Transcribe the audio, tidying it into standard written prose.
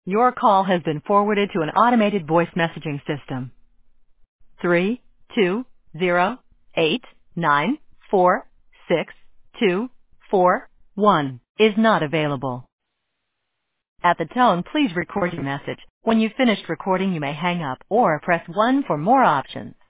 Your call has been forwarded to an automated voice messaging system. 32089462441 is not available. At the tone, please record your message. When you've finished recording, you may hang up or press 1 for more options.